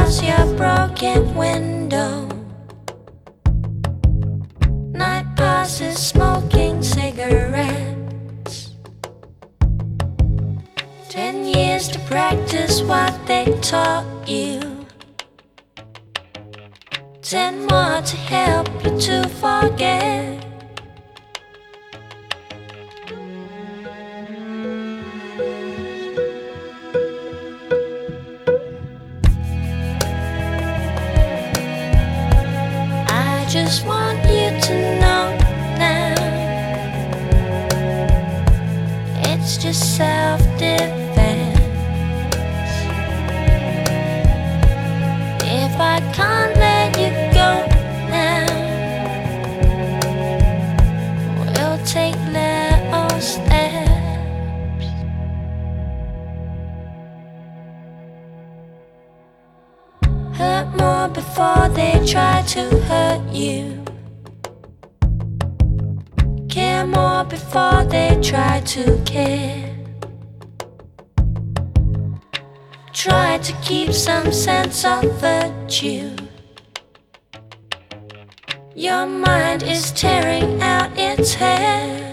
across your broken window. Night passes smoking cigarettes. 10 years to practice what they taught you. 10 more to help you to forget. I just want you to know now, it's just self-defense. If I can't let you go now, we'll take little steps. Hurt more before they try to hurt you. Care more before they try to care. Try to keep some sense of virtue. Your mind is tearing out its hair.